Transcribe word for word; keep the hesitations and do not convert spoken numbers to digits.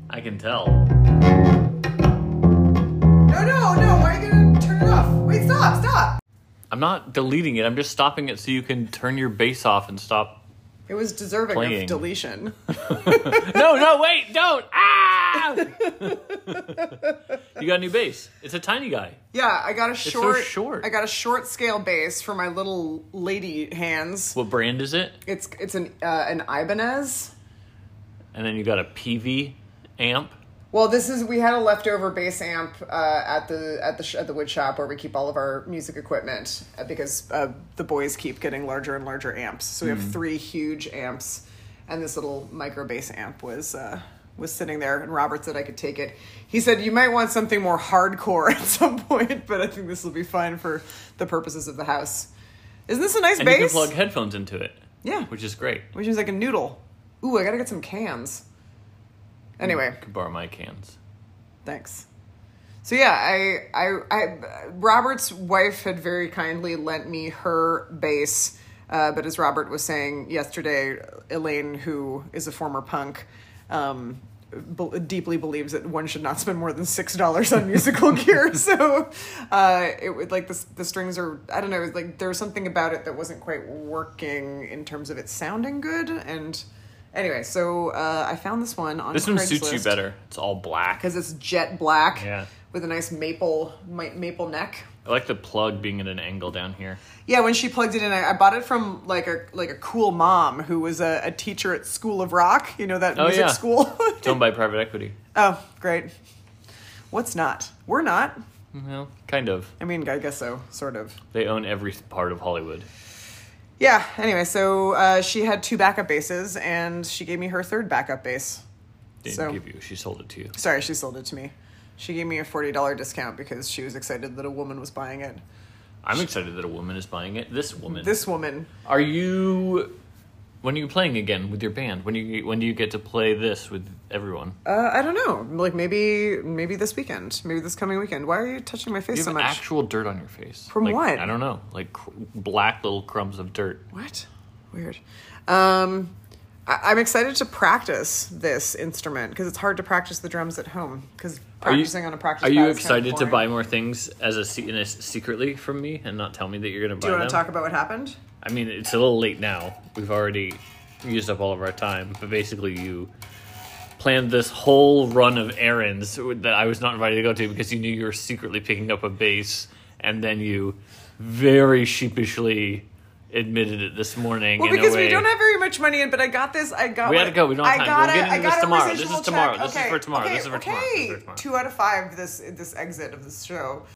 I can tell. No, no, no. Why are you going to turn it off? Wait, stop, stop. I'm not deleting it. I'm just stopping it so you can turn your bass off and stop. It was deserving Playing. of deletion. No, no, wait, don't. Ah! You got a new bass. It's a tiny guy. Yeah, I got a so short, short. I got a short scale bass for my little lady hands. What brand is it? It's it's an uh, an Ibanez. And then you got a P V amp. Well, this is we had a leftover bass amp uh, at the at the sh- at the wood shop where we keep all of our music equipment uh, because uh, the boys keep getting larger and larger amps. So we have Mm. three huge amps, and this little micro bass amp was uh, was sitting there. And Robert said I could take it. He said you might want something more hardcore at some point, but I think this will be fine for the purposes of the house. Isn't this a nice And bass? you can plug headphones into it. Yeah, Which is great. which is like a noodle. Ooh, I gotta get some cans. Anyway. You can borrow my cans. Thanks. So yeah, I, I, I, Robert's wife had very kindly lent me her bass, uh, but as Robert was saying yesterday, Elaine, who is a former punk, um, be- deeply believes that one should not spend more than six dollars on musical gear. So, uh, it would like the the strings are I don't know, it was like there was something about it that wasn't quite working in terms of it sounding good and. Anyway, so uh, I found this one on This one Craigslist. suits you better. It's all black. Because it's jet black Yeah. with a nice maple ma- maple neck. I like the plug being at an angle down here. Yeah, when she plugged it in, I, I bought it from like a like a cool mom who was a, a teacher at School of Rock. You know that Oh, music yeah. school? It's owned by private equity. Oh, great. What's not? We're not. Well, kind of. I mean, I guess so, sort of. They own every part of Hollywood. Yeah, anyway, so uh, she had two backup basses, and she gave me her third backup bass. Didn't So- give you. She sold it to you. Sorry, she sold it to me. She gave me a forty dollars discount because she was excited that a woman was buying it. I'm excited that a woman is buying it. This woman. This woman. Are you... When are you playing again with your band? When do you when do you get to play this with everyone? Uh, I don't know. Like maybe maybe this weekend. Maybe this coming weekend. Why are you touching my face You so have much? actual dirt on your face. From Like, what? I don't know. Like cr- black little crumbs of dirt. What? Weird. Um, I- I'm excited to practice this instrument because it's hard to practice the drums at home because Are you- practicing on a practice Are pad you is kind of excited to boring. buy more things as a, se- in a secretly from me and not tell me that you're going to Do buy you them? want to talk about what happened? I mean, it's a little late now. We've already used up all of our time, but basically you planned this whole run of errands that I was not invited to go to because you knew you were secretly picking up a bass, and then you very sheepishly admitted it this morning. Well, in because a way. we don't have very much money in, but I got this. I got. We what- had to go. We don't have I time. Got We'll get a- into I this got a tomorrow. This is residual for tomorrow. check. This is Okay, for tomorrow. Okay, This is for okay. tomorrow. This is for tomorrow. Two out of five. This this exit of this show.